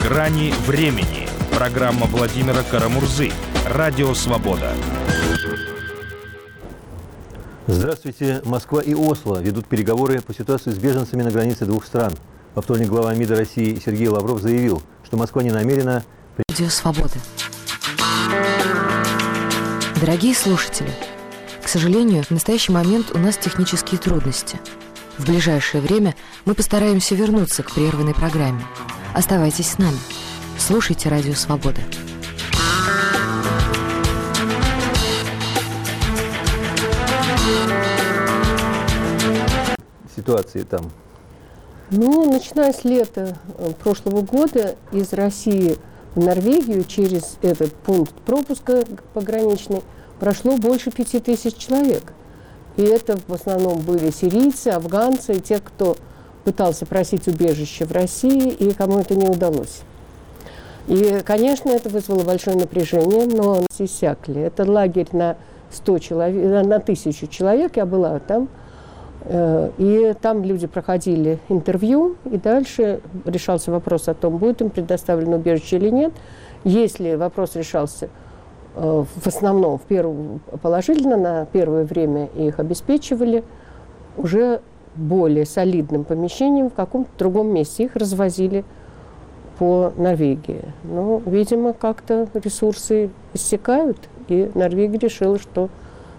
«Грани времени». Программа Владимира Карамурзы. Радио «Свобода». Здравствуйте. Москва и Осло ведут переговоры по ситуации с беженцами на границе двух стран. Во вторник глава МИДа России Сергей Лавров заявил, что Москва не намерена... Радио «Свобода». Дорогие слушатели, к сожалению, в настоящий момент у нас технические трудности. В ближайшее время мы постараемся вернуться к прерванной программе. Оставайтесь с нами. Слушайте «Радио «Свобода». Ситуации там. Начиная с лета прошлого года из России в Норвегию через этот пункт пропуска пограничный прошло больше 5000 человек. И это в основном были сирийцы, афганцы, и те, кто пытался просить убежище в России, и кому это не удалось. И, конечно, это вызвало большое напряжение, но иссякли. Это лагерь на 100 человек, на 1000 человек, я была там. И там люди проходили интервью, и дальше решался вопрос о том, будет им предоставлено убежище или нет. Если вопрос решался в основном положительно, на первое время их обеспечивали уже более солидным помещением в каком-то другом месте. Их развозили по Норвегии. Но, видимо, как-то ресурсы иссякают, и Норвегия решила, что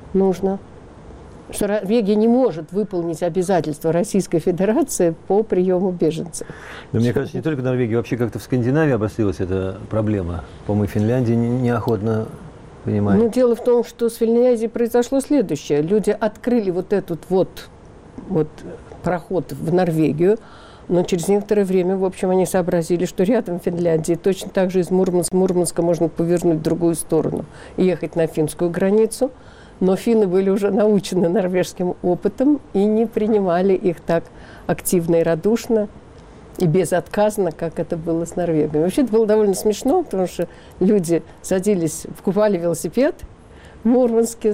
Норвегия не может выполнить обязательства Российской Федерации по приему беженцев. Но мне кажется, не только в Норвегии, вообще как-то в Скандинавии обострилась эта проблема. По-моему, Финляндия неохотно понимает. Дело в том, что с Финляндией произошло следующее. Люди открыли вот этот вот проход в Норвегию, но через некоторое время, в общем, они сообразили, что рядом в Финляндии точно так же из Мурманска можно повернуть в другую сторону и ехать на финскую границу. Но финны были уже научены норвежским опытом и не принимали их так активно и радушно, и безотказно, как это было с Норвегией. Вообще это было довольно смешно, потому что люди покупали велосипед в Мурманске,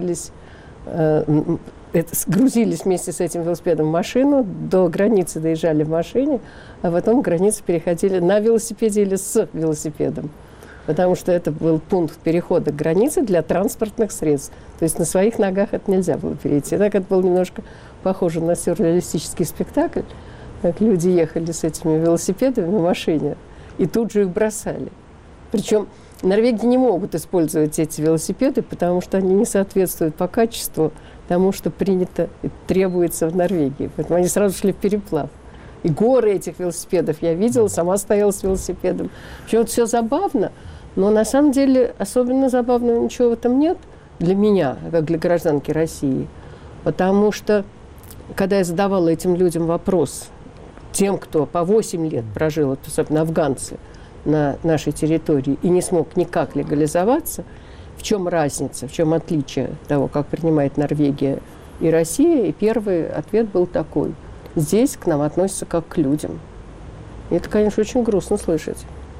грузились вместе с этим велосипедом в машину, до границы доезжали в машине, а потом границу переходили на велосипеде или с велосипедом. Потому что это был пункт перехода границы для транспортных средств. То есть на своих ногах это нельзя было перейти. Так это было немножко похоже на сюрреалистический спектакль, как люди ехали с этими велосипедами в машине и тут же их бросали. Причем норвеги не могут использовать эти велосипеды, потому что они не соответствуют по качеству тому, что принято и требуется в Норвегии. Поэтому они сразу шли в переплав. И горы этих велосипедов я видела, сама стояла с велосипедом. Причем это все забавно, но на самом деле особенно забавного ничего в этом нет для меня, как для гражданки России. Потому что, когда я задавала этим людям вопрос, тем, кто по 8 лет прожил, особенно афганцы, на нашей территории и не смог никак легализоваться, в чем разница, в чем отличие того, как принимает Норвегия и Россия, и первый ответ был такой: здесь к нам относятся как к людям. И это, конечно, очень грустно слышать.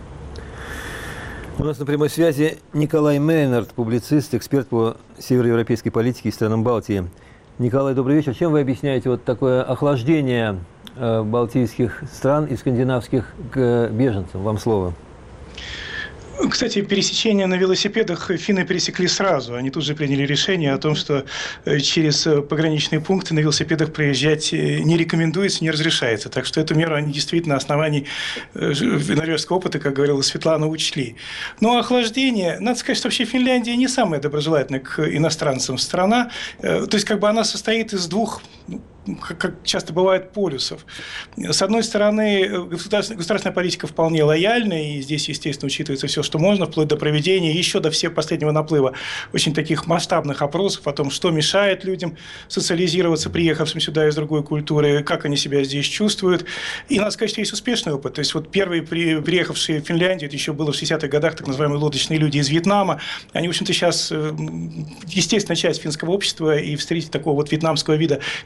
У нас на прямой связи Николай Мейнард, публицист, эксперт по североевропейской политике и странам Балтии. Николай, добрый вечер. Чем вы объясняете вот такое охлаждение балтийских стран и скандинавских к беженцам? Вам слово. Кстати, пересечение на велосипедах финны пересекли сразу. Они тут же приняли решение о том, что через пограничные пункты на велосипедах проезжать не рекомендуется, не разрешается. Так что эту меру они действительно на основании норвежского опыта, как говорила Светлана, учли. Но охлаждение, надо сказать, что вообще Финляндия не самая доброжелательная к иностранцам страна. То есть она состоит из двух, как часто бывает, полюсов. С одной стороны, государственная политика вполне лояльная, и здесь, естественно, учитывается все, что можно, вплоть до проведения, еще до всего последнего наплыва очень таких масштабных опросов о том, что мешает людям социализироваться, приехавшим сюда из другой культуры, как они себя здесь чувствуют. И надо сказать, что есть успешный опыт. То есть первые приехавшие в Финляндию, это еще было в 60-х годах, так называемые лодочные люди из Вьетнама, они, в общем-то, сейчас естественная часть финского общества, и встретить такого вьетнамского вида финна чисто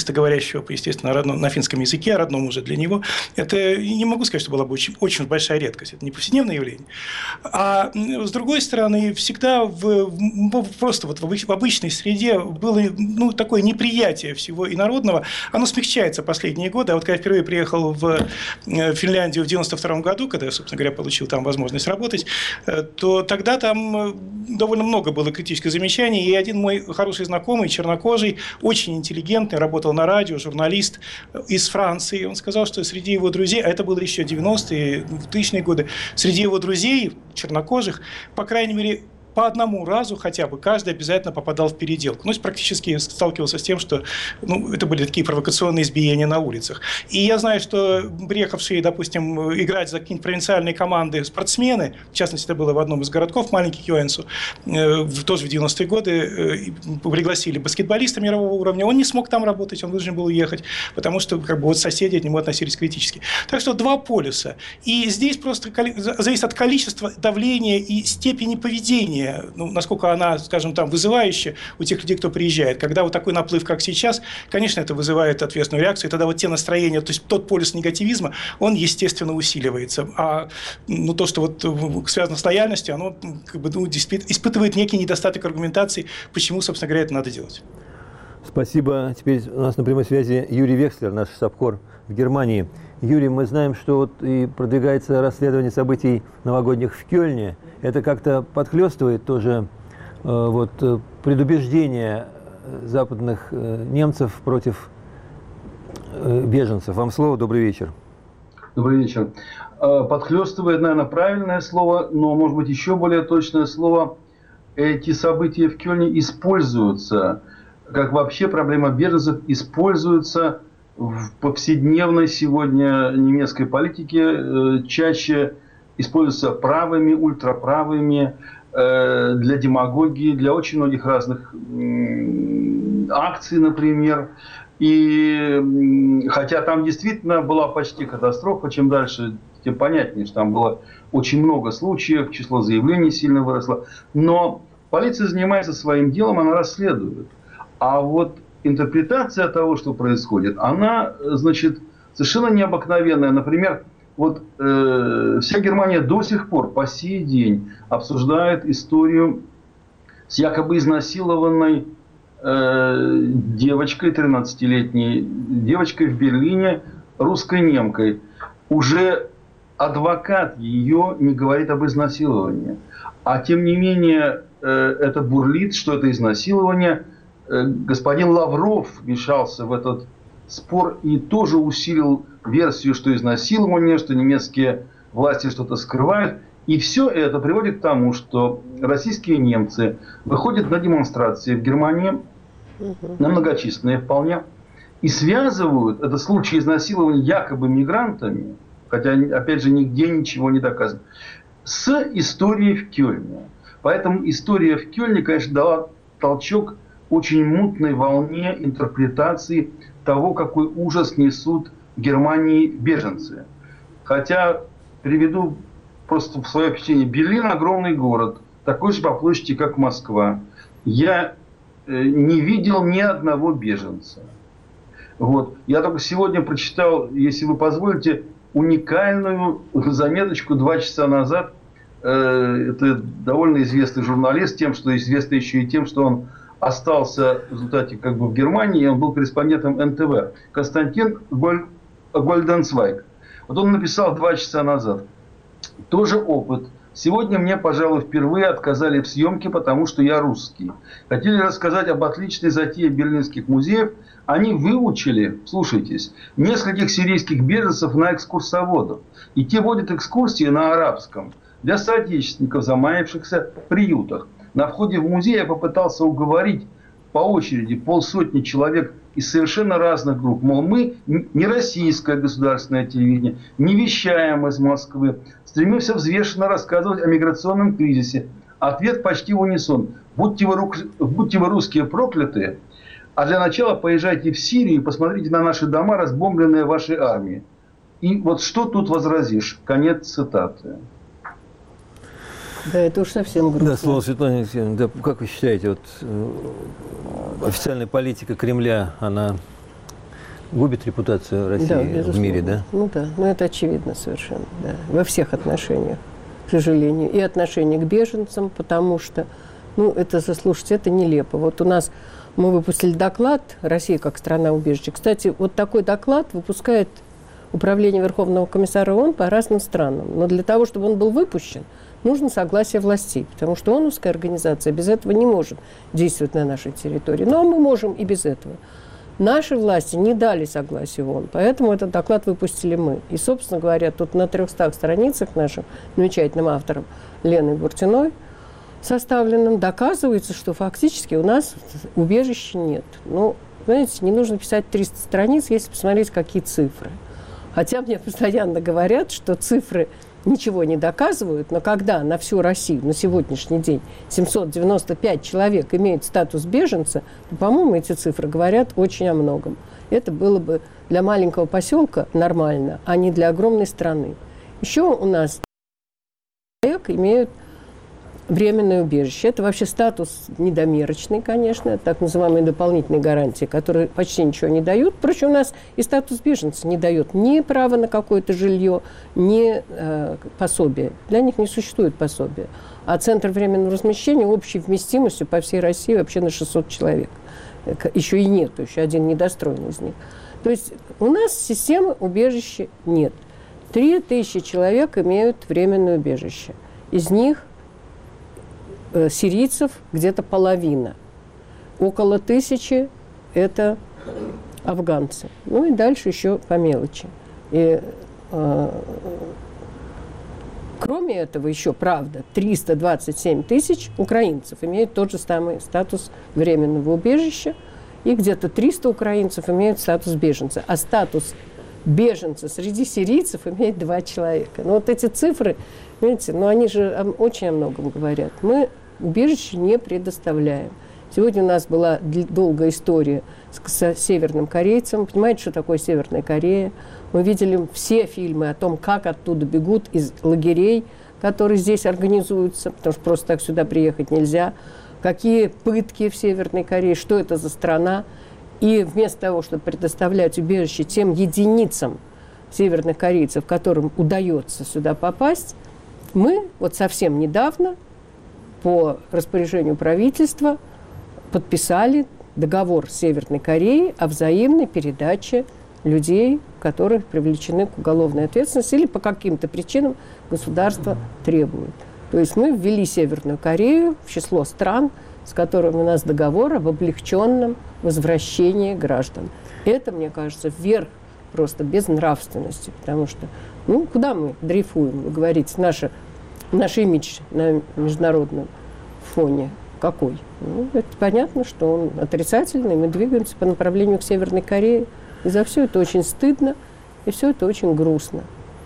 чистоговорящего, естественно, на финском языке, родном уже для него, это, не могу сказать, что была бы очень, очень большая редкость. Это не повседневное явление. А с другой стороны, всегда просто вот в обычной среде было такое неприятие всего инородного. Оно смягчается последние годы. А вот когда я впервые приехал в Финляндию в 1992 году, когда я, собственно говоря, получил там возможность работать, то тогда там довольно много было критических замечаний. И один мой хороший знакомый, чернокожий, очень интеллигентный, работал на радио, журналист из Франции. Он сказал, что среди его друзей, а это было еще 90-е, 2000-е годы, среди его друзей, чернокожих, по крайней мере, по одному разу хотя бы каждый обязательно попадал в переделку. Ну, практически сталкивался с тем, что это были такие провокационные избиения на улицах. И я знаю, что приехавшие, допустим, играть за какие-нибудь провинциальные команды спортсмены, в частности, это было в одном из городков маленьких Йоэнсу, тоже в 90-е годы, пригласили баскетболиста мирового уровня. Он не смог там работать, он вынужден был уехать, потому что соседи от него относились критически. Так что два полюса. И здесь просто зависит от количества, давления и степени поведения, насколько она, скажем, там вызывающая у тех людей, кто приезжает. Когда вот такой наплыв, как сейчас, конечно, это вызывает ответственную реакцию, и тогда вот те настроения, то есть тот полюс негативизма, он, естественно, усиливается. А то, что вот связано с лояльностью, оно испытывает некий недостаток аргументации, почему, собственно говоря, это надо делать. Спасибо. Теперь у нас на прямой связи Юрий Векслер, наш штаб-кор в Германии. Юрий, мы знаем, что вот и продвигается расследование событий новогодних в Кёльне. Это как-то подхлёстывает тоже предубеждение западных немцев против беженцев. Вам слово. Добрый вечер. Добрый вечер. Подхлёстывает, наверное, правильное слово, но, может быть, еще более точное слово. Эти события в Кёльне используются, как вообще проблема беженцев используется в повседневной сегодня немецкой политике, чаще используются правыми, ультраправыми, для демагогии, для очень многих разных акций, например. И хотя там действительно была почти катастрофа, чем дальше, тем понятнее, что там было очень много случаев, число заявлений сильно выросло. Но полиция занимается своим делом, она расследует. А вот интерпретация того, что происходит, она, значит, совершенно необыкновенная. Например, вся Германия до сих пор, по сей день, обсуждает историю с якобы изнасилованной девочкой, 13-летней девочкой в Берлине, русской немкой. Уже адвокат ее не говорит об изнасиловании. А тем не менее, это бурлит, что это изнасилование. Господин Лавров вмешался в этот спор и тоже усилил версию, что изнасилование, что немецкие власти что-то скрывают. И все это приводит к тому, что российские немцы выходят на демонстрации в Германии, на многочисленные вполне, и связывают это случай изнасилования якобы мигрантами, хотя, опять же, нигде ничего не доказано, с историей в Кёльне. Поэтому история в Кёльне, конечно, дала толчок очень мутной волне интерпретации того, какой ужас несут в Германии беженцы. Хотя, приведу просто в свое впечатление, Берлин огромный город, такой же по площади, как Москва. Я не видел ни одного беженца. Я только сегодня прочитал, если вы позволите, уникальную заметочку 2 часа назад. Это довольно известный журналист, тем, что известный еще и тем, что он остался в результате в Германии, он был корреспондентом НТВ. Константин Гольденцвайг. Он написал 2 часа назад. Тоже опыт. Сегодня мне, пожалуй, впервые отказали в съемке, потому что я русский. Хотели рассказать об отличной затее берлинских музеев. Они выучили, слушайтесь, нескольких сирийских беженцев на экскурсоводов. И те водят экскурсии на арабском для соотечественников, замаявшихся в приютах. На входе в музей я попытался уговорить по очереди 50 человек из совершенно разных групп. Мол, мы не российское государственное телевидение, не вещаем из Москвы, стремимся взвешенно рассказывать о миграционном кризисе. Ответ почти в унисон. Будьте вы русские проклятые, а для начала поезжайте в Сирию и посмотрите на наши дома, разбомбленные вашей армией. И вот что тут возразишь? Конец цитаты. Да, это уж совсем грустно. Да, слово Светлана Алексеевна, да, как вы считаете, официальная политика Кремля, она губит репутацию России в мире, да? Ну да, ну это очевидно совершенно, да. Во всех отношениях, к сожалению. И отношение к беженцам, потому что, ну это, слушайте, это нелепо. Вот у нас мы выпустили доклад «Россия как страна-убежище». Кстати, вот такой доклад выпускает Управление Верховного комиссара ООН по разным странам. Но для того, чтобы он был выпущен, нужно согласие властей, потому что ООНовская организация без этого не может действовать на нашей территории. Но мы можем и без этого. Наши власти не дали согласия ООН, поэтому этот доклад выпустили мы. И, собственно говоря, тут на 300 страницах нашим замечательным автором Леной Буртиной составленным доказывается, что фактически у нас убежища нет. Ну, знаете, не нужно писать 300 страниц, если посмотреть, какие цифры. Хотя мне постоянно говорят, что цифры ничего не доказывают, но когда на всю Россию на сегодняшний день 795 человек имеют статус беженца, то, по-моему, эти цифры говорят очень о многом. Это было бы для маленького поселка нормально, а не для огромной страны. Еще у нас человек имеют временное убежище. Это вообще статус недомерочный, конечно, так называемые дополнительные гарантии, которые почти ничего не дают. Впрочем, у нас и статус беженца не дает ни права на какое-то жилье, ни пособие. Для них не существует пособия. А центр временного размещения общей вместимостью по всей России вообще на 600 человек. Еще и нет, еще один недостроенный из них. То есть у нас системы убежища нет. 3000 человек имеют временное убежище. Из них сирийцев где-то половина. Около 1000 – это афганцы. Ну и дальше еще по мелочи. И, кроме этого еще, правда, 327 тысяч украинцев имеют тот же самый статус временного убежища, и где-то 300 украинцев имеют статус беженца. А статус беженца среди сирийцев имеет 2 человека. Но вот эти цифры, видите, ну они же очень о многом говорят. Мы убежище не предоставляем. Сегодня у нас была долгая история с северным корейцем. Понимаете, что такое Северная Корея? Мы видели все фильмы о том, как оттуда бегут из лагерей, которые здесь организуются, потому что просто так сюда приехать нельзя. Какие пытки в Северной Корее, что это за страна. И вместо того, чтобы предоставлять убежище тем единицам северных корейцев, которым удается сюда попасть, мы вот совсем недавно по распоряжению правительства подписали договор с Северной Кореей о взаимной передаче людей, которые привлечены к уголовной ответственности или по каким-то причинам государство требует. То есть мы ввели Северную Корею в число стран, с которыми у нас договор об облегченном возвращении граждан. Это, мне кажется, верх просто безнравственности, потому что, ну, куда мы дрейфуем, вы говорите, наш имидж на международном фоне какой? Ну, это понятно, что он отрицательный, мы двигаемся по направлению к Северной Корее, и за все это очень стыдно, и все это очень грустно.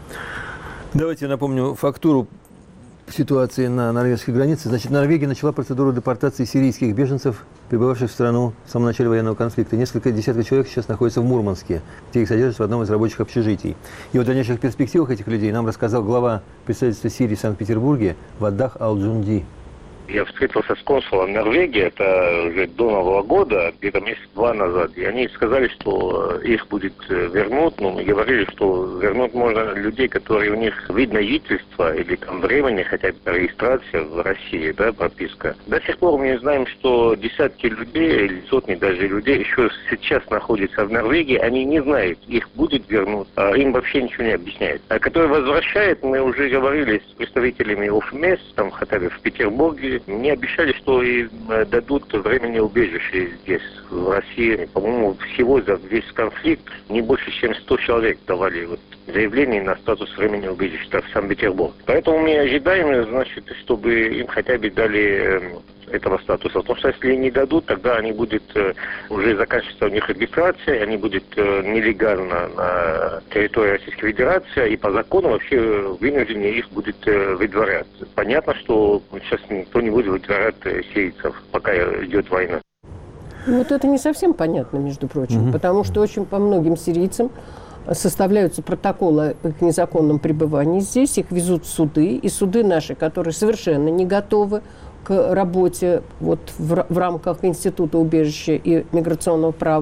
Давайте я напомню фактуру ситуации на норвежской границе. Значит, Норвегия начала процедуру депортации сирийских беженцев, прибывавших в страну в самом начале военного конфликта. Несколько десятков человек сейчас находятся в Мурманске, где их содержат в одном из рабочих общежитий. И о дальнейших перспективах этих людей нам рассказал глава представительства Сирии в Санкт-Петербурге Вадах Ал-Джунди. Я встретился с консулом Норвегии, это уже до Нового года, где-то месяц-два назад, и они сказали, что их будет вернуть, мы говорили, что вернуть можно людей, которые у них видно жительство или там времени, хотя бы регистрация в России, да, прописка. До сих пор мы знаем, что десятки людей, или сотни даже людей еще сейчас находятся в Норвегии, они не знают, их будет вернуть, а им вообще ничего не объясняют. А которые возвращают, мы уже говорили с представителями ОФМЕС, там хотя бы в Петербурге, мне обещали, что им дадут временное убежище здесь, в России. По-моему, всего за весь конфликт не больше, чем 100 человек давали заявление на статус временного убежища в Санкт-Петербург. Поэтому мы ожидаем, значит, чтобы им хотя бы дали этого статуса. Потому что если не дадут, тогда они будут уже заканчиваться у них регистрация, они будут нелегально на территории Российской Федерации, и по закону вообще вынуждены их будет выдворять. Понятно, что сейчас никто не будет выдворять сирийцев, пока идет война. Вот это не совсем понятно, между прочим, потому что очень по многим сирийцам составляются протоколы о их незаконном пребывании здесь, их везут в суды, и суды наши, которые совершенно не готовы к работе вот в рамках Института убежища и миграционного права,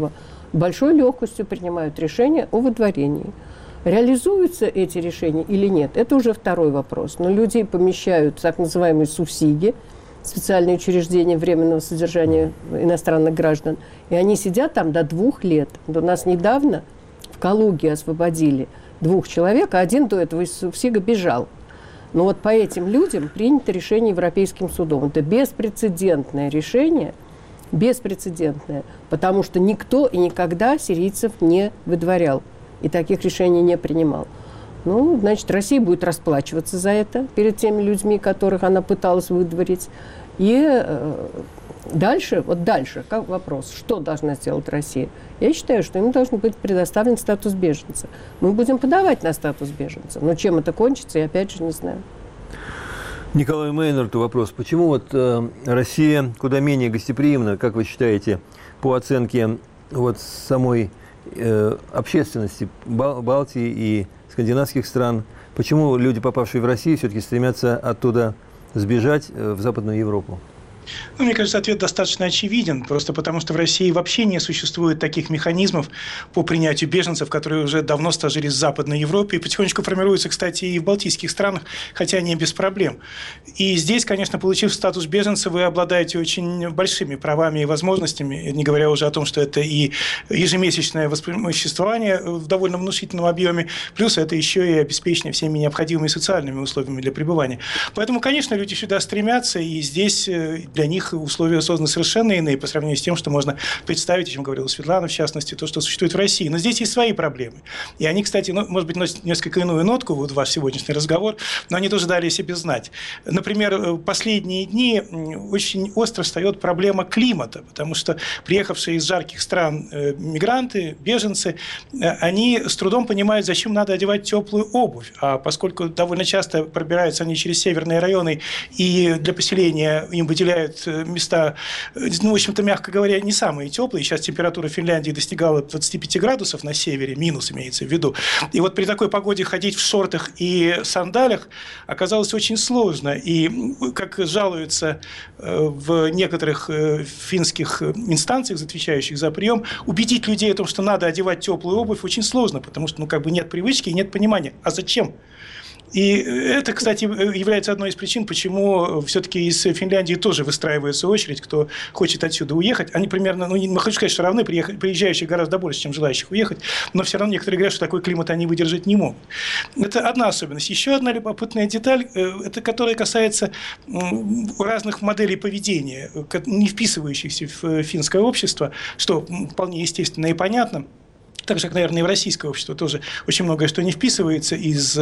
большой легкостью принимают решения о выдворении. Реализуются эти решения или нет, это уже второй вопрос. Но людей помещают в так называемые субсидии, специальные учреждения временного содержания иностранных граждан, и они сидят там до 2 лет. У нас недавно в Калуге освободили 2 человек, а один до этого из субсига бежал. Но вот по этим людям принято решение Европейским судом. Это беспрецедентное решение, беспрецедентное, потому что никто и никогда сирийцев не выдворял и таких решений не принимал. Ну, значит, Россия будет расплачиваться за это перед теми людьми, которых она пыталась выдворить. И дальше, как вопрос, что должна сделать Россия? Я считаю, что им должен быть предоставлен статус беженца. Мы будем подавать на статус беженца, но чем это кончится, я опять же не знаю. Николаю Мейнарту вопрос. Почему вот Россия куда менее гостеприимна, как вы считаете, по оценке вот самой общественности Балтии и скандинавских стран? Почему люди, попавшие в Россию, все-таки стремятся оттуда сбежать в Западную Европу? Ну, мне кажется, ответ достаточно очевиден, просто потому что в России вообще не существует таких механизмов по принятию беженцев, которые уже давно сложились в Западной Европе и потихонечку формируются, кстати, и в балтийских странах, хотя не без проблем. И здесь, конечно, получив статус беженца, вы обладаете очень большими правами и возможностями, не говоря уже о том, что это и ежемесячное существование в довольно внушительном объеме, плюс это еще и обеспечение всеми необходимыми социальными условиями для пребывания. Поэтому, конечно, люди сюда стремятся, и здесь для них условия созданы совершенно иные по сравнению с тем, что можно представить, о чем говорила Светлана, в частности, то, что существует в России. Но здесь есть свои проблемы. И они, кстати, может быть, носят несколько иную нотку, вот ваш сегодняшний разговор, но они тоже дали о себе знать. Например, последние дни очень остро встает проблема климата, потому что приехавшие из жарких стран мигранты, беженцы, они с трудом понимают, зачем надо одевать теплую обувь. А поскольку довольно часто пробираются они через северные районы, и для поселения им выделяют места, ну, в общем-то, мягко говоря, не самые теплые. Сейчас температура в Финляндии достигала 25 градусов на севере, минус имеется в виду. И вот при такой погоде ходить в шортах и сандалях оказалось очень сложно. И, как жалуются в некоторых финских инстанциях, отвечающих за прием, убедить людей о том, что надо одевать теплую обувь, очень сложно, потому что, ну, как бы нет привычки и нет понимания. А зачем? И это, кстати, является одной из причин, почему все-таки из Финляндии тоже выстраивается очередь, кто хочет отсюда уехать. Они примерно, ну, не хочу сказать, что равны, приезжающих гораздо больше, чем желающих уехать, но все равно некоторые говорят, что такой климат они выдержать не могут. Это одна особенность. Еще одна любопытная деталь, это которая касается разных моделей поведения, не вписывающихся в финское общество, что вполне естественно и понятно. Так же, как, наверное, и в российское общество тоже очень многое, что не вписывается из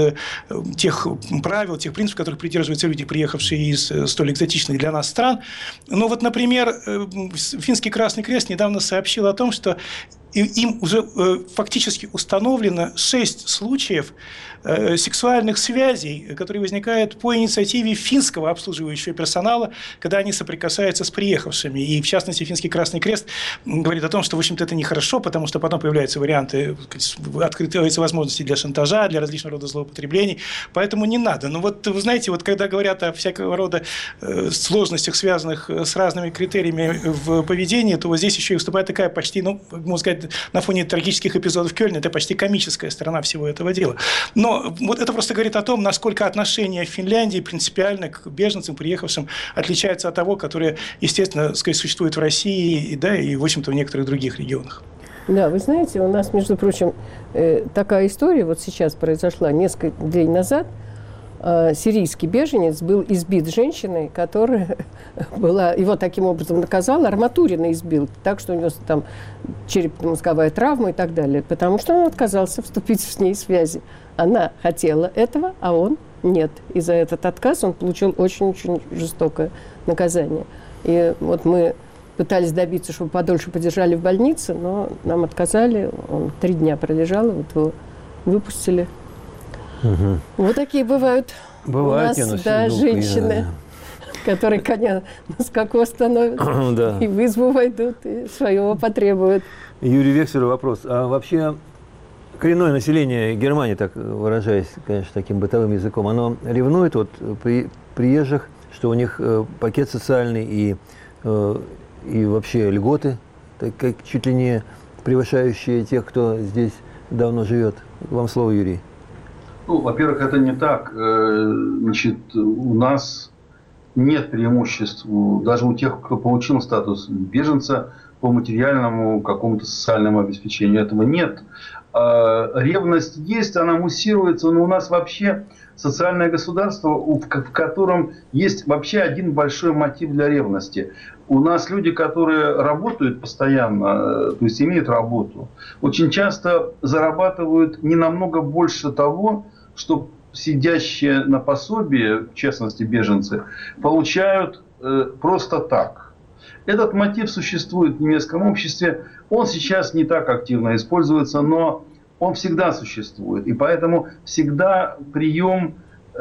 тех правил, тех принципов, которых придерживаются люди, приехавшие из столь экзотичных для нас стран. Но вот, например, Финский Красный Крест недавно сообщил о том, что им уже фактически установлено 6 случаев сексуальных связей, которые возникают по инициативе финского обслуживающего персонала, когда они соприкасаются с приехавшими. И, в частности, Финский Красный Крест говорит о том, что, в общем-то, это нехорошо, потому что потом появляются варианты, открываются возможности для шантажа, для различного рода злоупотреблений. Поэтому не надо. Но вот, вы знаете, вот когда говорят о всякого рода сложностях, связанных с разными критериями в поведении, то вот здесь еще и выступает такая почти, ну, можно сказать, на фоне трагических эпизодов Кёльна, это почти комическая сторона всего этого дела. Но вот это просто говорит о том, насколько отношение в Финляндии принципиально к беженцам, приехавшим, отличается от того, которое, естественно, сказать, существует в России и, да, и, в общем-то, в некоторых других регионах. Да, вы знаете, у нас, между прочим, такая история вот сейчас произошла несколько дней назад. Сирийский беженец был избит женщиной, которая была, его таким образом наказала, арматурина избил, так что у него там черепно-мозговая травма и так далее, потому что он отказался вступить с ней в связи. Она хотела этого, а он нет. И за этот отказ он получил очень-очень жестокое наказание. И вот мы пытались добиться, чтобы подольше подержали в больнице, но нам отказали. Он 3 дня пролежал, и вот его выпустили. Угу. Вот такие бывают у нас, да, женщины, которые коня на скаку остановят, и в избу войдут, и своего потребуют. Юрий Векселю вопрос. А вообще коренное население Германии, так выражаясь, конечно, таким бытовым языком, оно ревнует от приезжих, что у них пакет социальный и вообще льготы, так как чуть ли не превышающие тех, кто здесь давно живет? Вам слово, Юрий. Ну, во-первых, это не так. Значит, у нас нет преимуществ даже у тех, кто получил статус беженца по материальному какому-то социальному обеспечению. Этого нет. Ревность есть, она муссируется, но у нас вообще социальное государство, в котором есть вообще один большой мотив для ревности. У нас люди, которые работают постоянно, то есть имеют работу, очень часто зарабатывают не намного больше того, что сидящие на пособии, в частности беженцы, получают просто так. Этот мотив существует в немецком обществе. Он сейчас не так активно используется, но он всегда существует. И поэтому всегда прием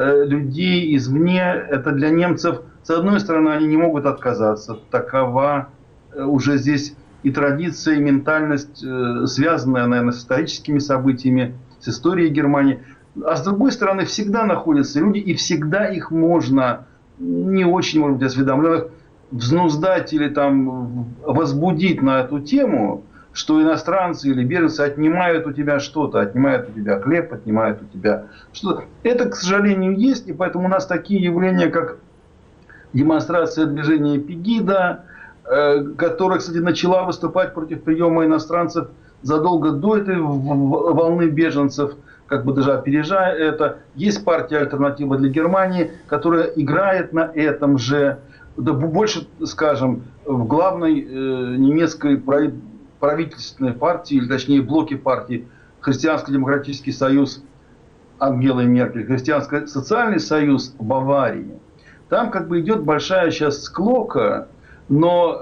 людей извне, это для немцев, с одной стороны, они не могут отказаться. Такова уже здесь и традиция, и ментальность, связанная, наверное, с историческими событиями, с историей Германии. А с другой стороны, всегда находятся люди, и всегда их можно, не очень, может быть, осведомленных, взнуздать или там возбудить на эту тему, что иностранцы или беженцы отнимают у тебя что-то, отнимают у тебя хлеб, отнимают у тебя что-то. Это, к сожалению, есть, и поэтому у нас такие явления, как демонстрация движения Пегида, которая, кстати, начала выступать против приема иностранцев задолго до этой волны беженцев, как бы даже опережая это. Есть партия «Альтернатива для Германии», которая играет на этом же, да больше, скажем, в главной немецкой правительственной партии, или точнее блоке партий Христианско-демократический союз Ангелы Меркель, Христианско-социальный союз Баварии. Там как бы идет большая сейчас склока, но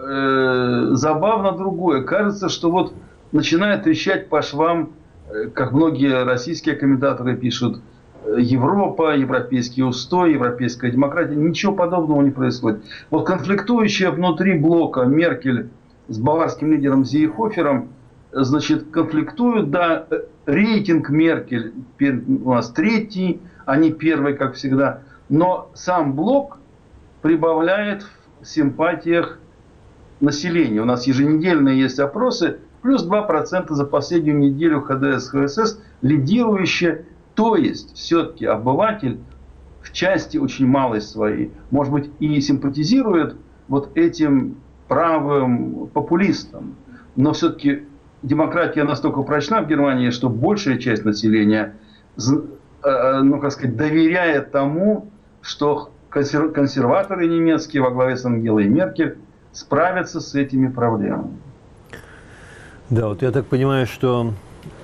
забавно другое. Кажется, что вот начинает трещать по швам, как многие российские комментаторы пишут, Европа, европейский устой, европейская демократия. Ничего подобного не происходит. Вот конфликтующая внутри блока Меркель с баварским лидером Зейхофером, значит, конфликтуют, да, рейтинг Меркель у нас третий, а не первый, как всегда. Но сам блок прибавляет в симпатиях населения. У нас еженедельные есть опросы, плюс 2% за последнюю неделю ХДС-ХСС, лидирующие. То есть, все-таки обыватель в части очень малой своей, может быть, и симпатизирует вот этим правым популистам. Но все-таки демократия настолько прочна в Германии, что большая часть населения, ну, как сказать, доверяет тому, что консерваторы немецкие во главе с Ангелой Меркель справятся с этими проблемами. Да, вот я так понимаю, что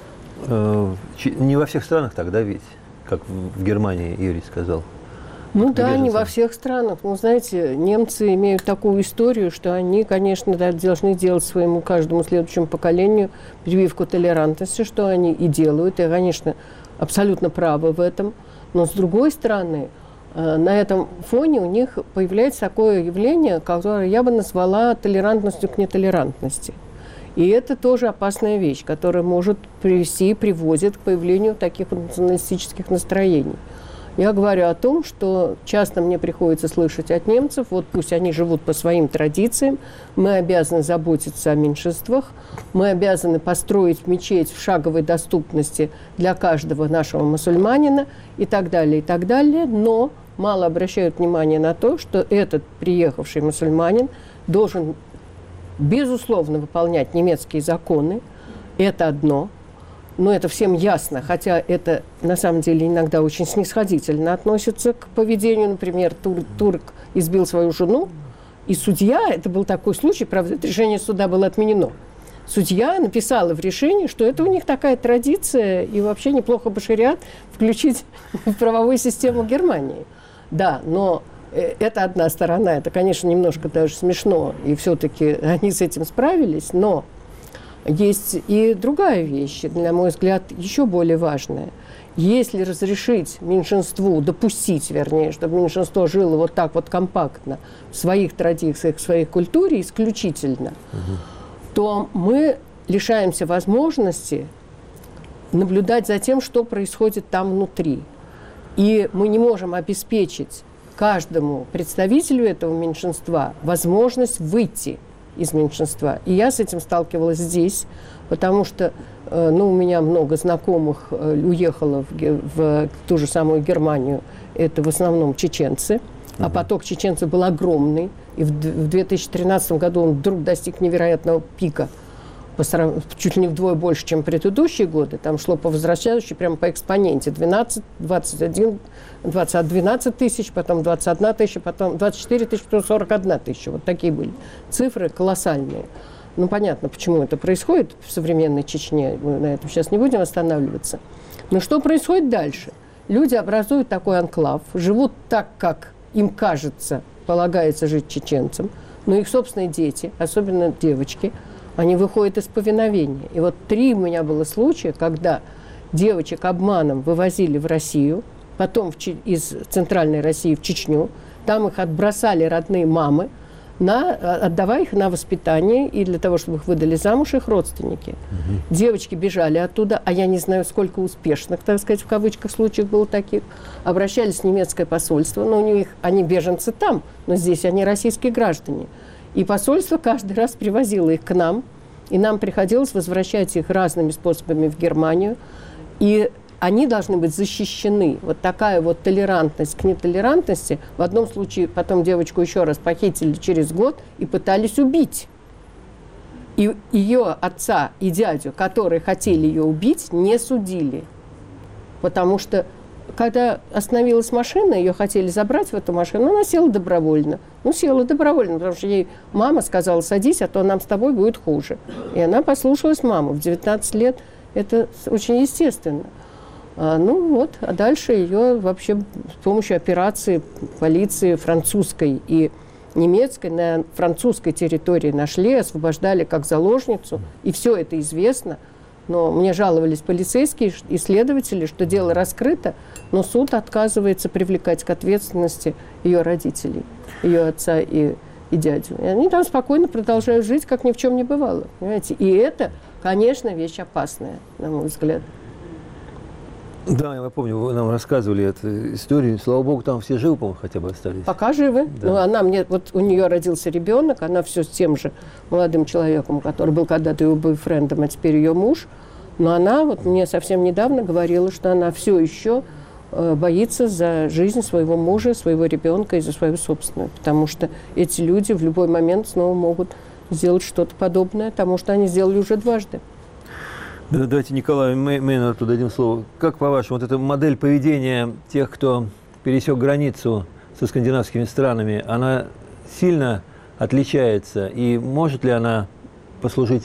не во всех странах тогда ведь, как в Германии Юрий сказал. Ну да, не во всех странах. Но, знаете, немцы имеют такую историю, что они, конечно, да, должны делать своему каждому следующему поколению прививку толерантности, что они и делают. И, конечно, абсолютно правы в этом. Но, с другой стороны, на этом фоне у них появляется такое явление, которое я бы назвала толерантностью к нетолерантности. И это тоже опасная вещь, которая может привести и приводит к появлению таких националистических настроений. Я говорю о том, что часто мне приходится слышать от немцев, вот пусть они живут по своим традициям, мы обязаны заботиться о меньшинствах, мы обязаны построить мечеть в шаговой доступности для каждого нашего мусульманина и так далее, но мало обращают внимание на то, что этот приехавший мусульманин должен безусловно выполнять немецкие законы, это одно. Но это всем ясно, хотя это на самом деле иногда очень снисходительно относится к поведению. Например, турок избил свою жену, и судья, это был такой случай, правда, это решение суда было отменено. Судья написала в решении, что это у них такая традиция, и вообще неплохо бы шариат включить в правовую систему Германии. Да, но это одна сторона, это, конечно, немножко даже смешно, и все-таки они с этим справились, но есть и другая вещь, на мой взгляд, еще более важная. Если разрешить меньшинству, допустить, вернее, чтобы меньшинство жило вот так вот компактно в своих традициях, в своей культуре исключительно, то мы лишаемся возможности наблюдать за тем, что происходит там внутри. И мы не можем обеспечить каждому представителю этого меньшинства возможность выйти из меньшинства. И я с этим сталкивалась здесь, потому что у меня много знакомых уехало в ту же самую Германию. Это в основном чеченцы. А поток чеченцев был огромный. И в 2013 году он вдруг достиг невероятного пика. Чуть ли не вдвое больше, чем предыдущие годы. Там шло по возвращающей, прямо по экспоненте. 12 тысяч, потом 21 тысяча, потом 24 тысячи, потом 41 тысяча. Вот такие были цифры колоссальные. Ну, понятно, почему это происходит в современной Чечне. Мы на этом сейчас не будем останавливаться. Но что происходит дальше? Люди образуют такой анклав, живут так, как им кажется, полагается жить чеченцам, но их собственные дети, особенно девочки, они выходят из повиновения. И вот 3 у меня было случая, когда девочек обманом вывозили в Россию, потом из Центральной России в Чечню, там их отбросали родные мамы, отдавая их на воспитание и для того, чтобы их выдали замуж их родственники. Девочки бежали оттуда, а я не знаю, сколько успешных, так сказать, в кавычках случаев было таких. Обращались в немецкое посольство, но у них они беженцы там, но здесь они российские граждане. И посольство каждый раз привозило их к нам, и нам приходилось возвращать их разными способами в Германию. И они должны быть защищены. Вот такая вот толерантность к нетолерантности. В одном случае потом девочку еще раз похитили через год и пытались убить. И ее отца и дядю, которые хотели ее убить, не судили. Потому что, когда остановилась машина, ее хотели забрать в эту машину, она села добровольно. Ну, села добровольно, потому что ей мама сказала: садись, а то нам с тобой будет хуже. И она послушалась маму. В 19 лет это очень естественно. А дальше ее вообще с помощью операции полиции французской и немецкой на французской территории нашли, освобождали как заложницу, и все это известно. Но мне жаловались полицейские и следователи, что дело раскрыто, но суд отказывается привлекать к ответственности ее родителей, ее отца и дядю. И они там спокойно продолжают жить, как ни в чем не бывало. Понимаете? И это, конечно, вещь опасная, на мой взгляд. Да, я помню, вы нам рассказывали эту историю. Слава богу, там все живы, по-моему, хотя бы остались. Пока живы. Да. Но у нее родился ребенок, она все с тем же молодым человеком, который был когда-то ее бойфрендом, а теперь ее муж. Но она мне совсем недавно говорила, что она все еще боится за жизнь своего мужа, своего ребенка и за свою собственную. Потому что эти люди в любой момент снова могут сделать что-то подобное тому, что они сделали уже дважды. Да, давайте Николаю Мейнарту дадим слово. Как, по-вашему, вот эта модель поведения тех, кто пересек границу со скандинавскими странами, она сильно отличается? И может ли она послужить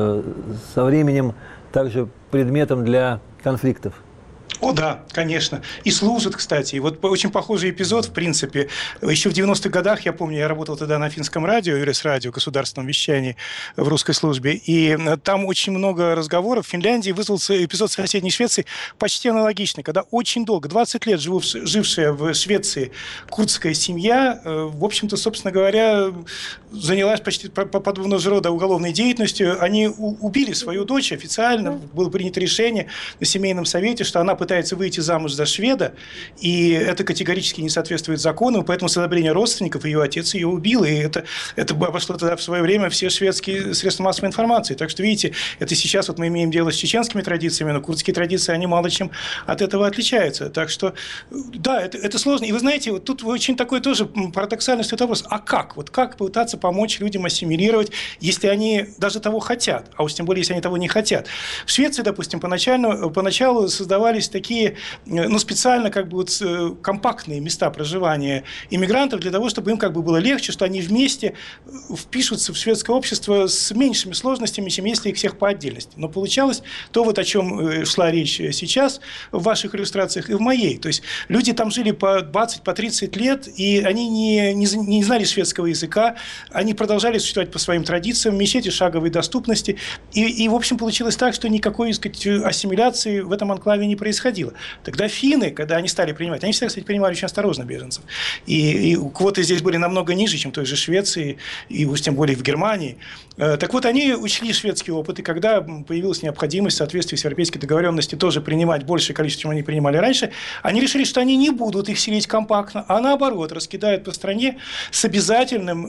со временем также предметом для конфликтов? О, да, конечно. И служат, кстати. И вот очень похожий эпизод, в принципе. Еще в 90-х годах, я помню, я работал тогда на финском радио, ЮРЕС-радио, государственном вещании в русской службе. И там очень много разговоров. В Финляндии вызвался эпизод в соседней Швеции почти аналогичный, когда очень долго, 20 лет жившая в Швеции курдская семья, в общем-то, собственно говоря, занялась почти по подобного же рода уголовной деятельностью. Они убили свою дочь официально. Было принято решение на семейном совете, что она пытается выйти замуж за шведа, и это категорически не соответствует закону, поэтому с одобрения родственников ее отец ее убил, и это обошло тогда в свое время все шведские средства массовой информации. Так что, видите, это сейчас мы имеем дело с чеченскими традициями, но курдские традиции, они мало чем от этого отличаются. Так что, да, это сложно. И вы знаете, вот тут очень такой тоже парадоксальный стоит вопрос, а как? Вот как пытаться помочь людям ассимилировать, если они даже того хотят, а уж тем более, если они того не хотят. В Швеции, допустим, поначалу создавались такие, специально компактные места проживания иммигрантов для того, чтобы им было легче, что они вместе впишутся в шведское общество с меньшими сложностями, чем если их всех по отдельности. Но получалось то, о чем шла речь сейчас в ваших иллюстрациях и в моей. То есть люди там жили по 20, по 30 лет, и они не знали шведского языка, они продолжали существовать по своим традициям, мечети шаговой доступности, и в общем, получилось так, что никакой, ассимиляции в этом анклаве не происходило. Тогда финны, когда они стали принимать, они всегда, кстати, принимали очень осторожно беженцев. И квоты здесь были намного ниже, чем в той же Швеции, и уж тем более в Германии. Так вот, они учли шведский опыт, и когда появилась необходимость в соответствии с европейской договоренностью тоже принимать большее количество, чем они принимали раньше, они решили, что они не будут их селить компактно, а наоборот, раскидают по стране с обязательным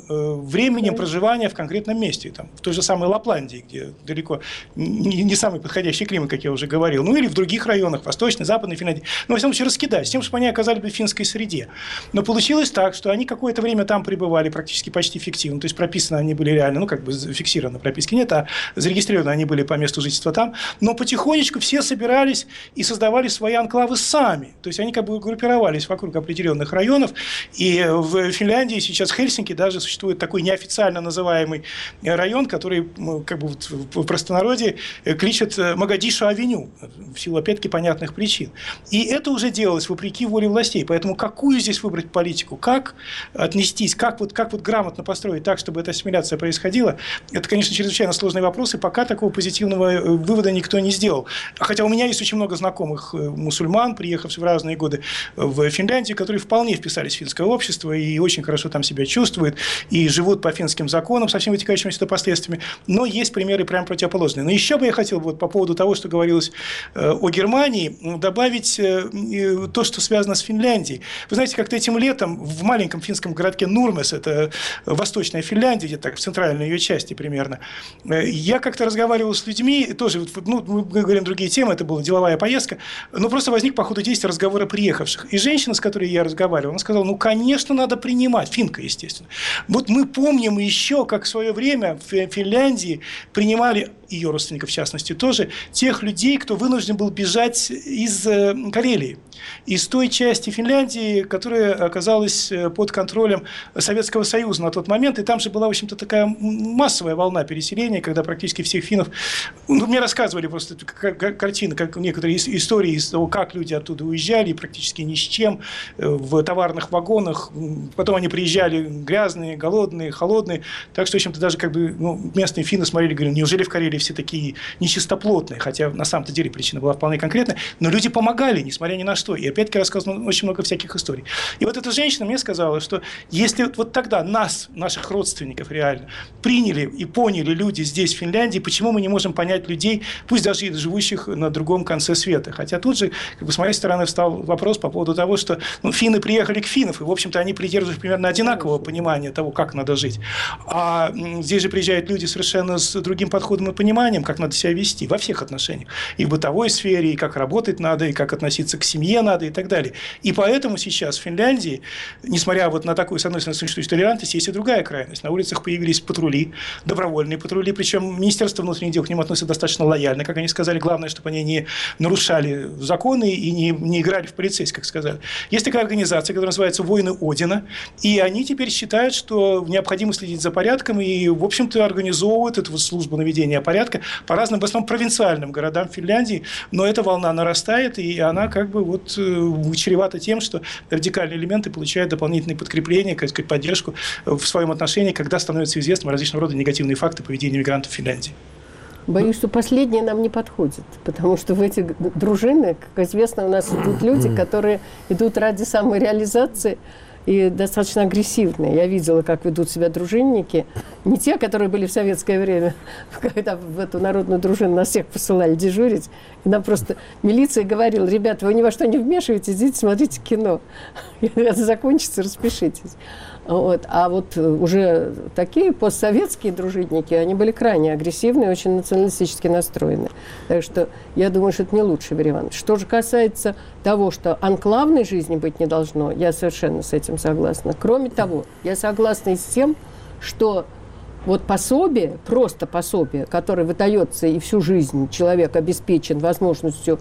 временем проживания в конкретном месте, там, в той же самой Лапландии, где далеко не самый подходящий климат, как я уже говорил, ну или в других районах, Восточной, Западной Финляндии, но, во всяком случае, раскидать, с тем, чтобы они оказались бы в финской среде. Но получилось так, что они какое-то время там пребывали практически почти фиктивно, то есть прописаны они были реально, ну как бы фиксированы, прописки нет, а зарегистрированы они были по месту жительства там, но потихонечку все собирались и создавали свои анклавы сами, то есть они как бы группировались вокруг определенных районов, и в Финляндии сейчас в Хельсинки даже существует такой неофициально называемый район, который как бы в простонародье кличут Могадишо-авеню, в силу, опять-таки, понятных причин. И это уже делалось вопреки воле властей. Поэтому какую здесь выбрать политику, как отнестись, как вот грамотно построить так, чтобы эта ассимиляция происходила, это, конечно, чрезвычайно сложный вопрос, и пока такого позитивного вывода никто не сделал. Хотя у меня есть очень много знакомых мусульман, приехавших в разные годы в Финляндию, которые вполне вписались в финское общество и очень хорошо там себя чувствуют, и живут по финским законам со всеми вытекающими отсюда последствиями. Но есть примеры прям противоположные. Но еще бы я хотел вот по поводу того, что говорилось о Германии, добавить то, что связано с Финляндией. Вы знаете, как-то этим летом в маленьком финском городке Нурмес, это восточная Финляндия, где-то так в центральной ее части примерно, я как-то разговаривал с людьми, тоже, ну, мы говорим другие темы, это была деловая поездка, но просто возник по ходу действия разговор о приехавших. И женщина, с которой я разговаривал, она сказала, ну, конечно, надо принимать, финка, естественно. Вот мы помним еще, как в свое время в Финляндии принимали, ее родственников в частности тоже, тех людей, кто вынужден был бежать из Карелии, из той части Финляндии, которая оказалась под контролем Советского Союза на тот момент. И там же была, в общем-то, такая массовая волна переселения, когда практически всех финнов... Ну, мне рассказывали просто картины, как некоторые истории из того, как люди оттуда уезжали, практически ни с чем, в товарных вагонах. Потом они приезжали грязные, голодные, холодные. Так что, в общем-то, даже как бы, ну, местные финны смотрели, говорили, неужели в Карелии все такие нечистоплотные? Хотя на самом-то деле причина была вполне конкретная. Но люди помогали, несмотря ни на что. И опять-таки рассказано очень много всяких историй. И вот эта женщина мне сказала, что если вот тогда нас, наших родственников реально, приняли и поняли люди здесь, в Финляндии, почему мы не можем понять людей, пусть даже и живущих на другом конце света. Хотя тут же, как бы, с моей стороны, встал вопрос по поводу того, что финны приехали к финнам, и, в общем-то, они придерживаются примерно одинакового понимания того, как надо жить. А здесь же приезжают люди совершенно с другим подходом и пониманием, как надо себя вести во всех отношениях. И в бытовой сфере, и как работать надо, и как относиться к семье надо, и так далее. И поэтому сейчас в Финляндии, несмотря вот на такую, с одной стороны, существующую толерантность, есть и другая крайность. На улицах появились патрули, добровольные патрули, причем Министерство внутренних дел к ним относится достаточно лояльно, как они сказали. Главное, чтобы они не нарушали законы и не играли в полицейских, как сказали. Есть такая организация, которая называется «Воины Одина», и они теперь считают, что необходимо следить за порядком и, в общем-то, организовывают эту вот службу наведения порядка по разным, в основном, провинциальным городам Финляндии, но эта волна нарастает, и она как бы вот чревата тем, что радикальные элементы получают дополнительные подкрепления, так сказать, поддержку в своем отношении, когда становятся известны различного рода негативные факты поведения мигрантов в Финляндии. Боюсь, что последнее нам не подходит, потому что в эти дружины, как известно, у нас идут люди, которые идут ради самореализации и достаточно агрессивные. Я видела, как ведут себя дружинники. Не те, которые были в советское время, когда в эту народную дружину нас всех посылали дежурить. И нам просто милиция говорила, ребята, вы ни во что не вмешиваетесь, идите, смотрите кино. Это закончится, распишитесь. Вот. А вот уже такие постсоветские дружинники, они были крайне агрессивные, очень националистически настроены. Так что я думаю, что это не лучший вариант. Что же касается того, что анклавной жизни быть не должно, я совершенно с этим согласна. Кроме того, я согласна и с тем, что вот пособие, просто пособие, которое выдается и всю жизнь человек обеспечен возможностью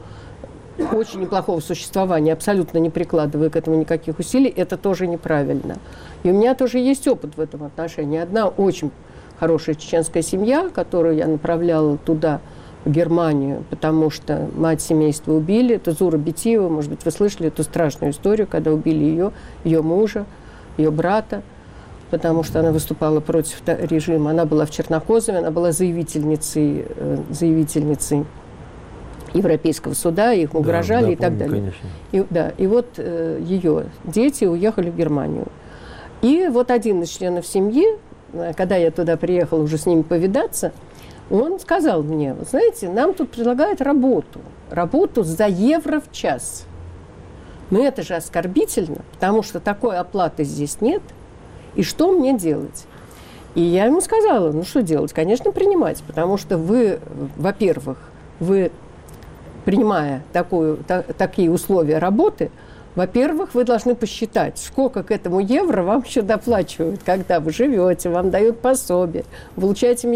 очень неплохого существования, абсолютно не прикладывая к этому никаких усилий, это тоже неправильно. И у меня тоже есть опыт в этом отношении. Одна очень хорошая чеченская семья, которую я направляла туда, в Германию, потому что мать семейства убили. Это Зура Бетиева, может быть, вы слышали эту страшную историю, когда убили ее, ее мужа, ее брата, потому что она выступала против режима. Она была в Чернокозове, она была заявительницей Европейского суда, их угрожали, да, и так далее. И вот ее дети уехали в Германию. И вот один из членов семьи, когда я туда приехала уже с ними повидаться, он сказал мне, вы знаете, нам тут предлагают работу за евро в час. Но это же оскорбительно, потому что такой оплаты здесь нет. И что мне делать? И я ему сказала, ну что делать? Конечно, принимать, потому что вы, во-первых, вы, принимая такие условия работы, во-первых, вы должны посчитать, сколько к этому евро вам еще доплачивают, когда вы живете, вам дают пособие, получаете